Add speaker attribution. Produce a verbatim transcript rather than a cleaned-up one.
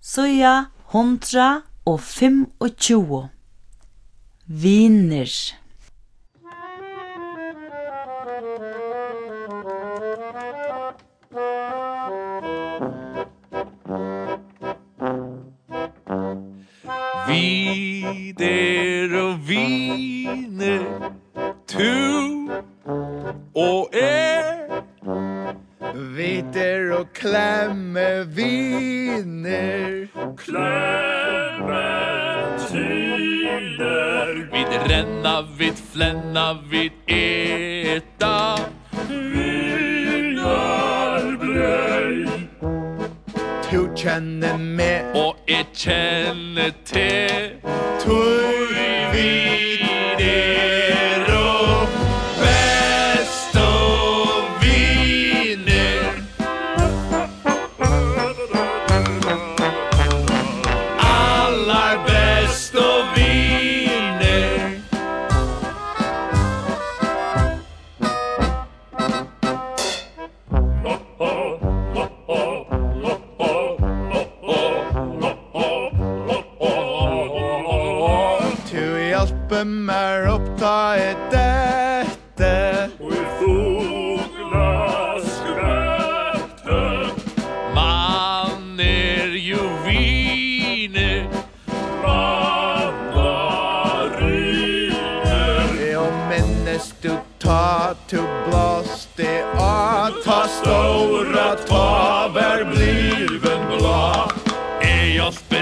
Speaker 1: Sida hundra og fem og tjúgu. Viner.
Speaker 2: Vider og viner, tu og er.
Speaker 3: Vider og klemme viner,
Speaker 2: Clementiner. Vid renna, vid flenna, vid eta. Vinar blei.
Speaker 3: tu kjenner meg,
Speaker 2: Og jeg kjenner til.
Speaker 3: tui
Speaker 2: Vider og best og viner. Allar best og viner.
Speaker 3: tu hjelper meg oppta i dette.
Speaker 2: Og i fugla skvätte. Man er jo viner. Mandariner.
Speaker 3: Og minnes du ta, tu blåste av, ta stora, ta
Speaker 2: Ta vær bliven blå. Jeg hjelper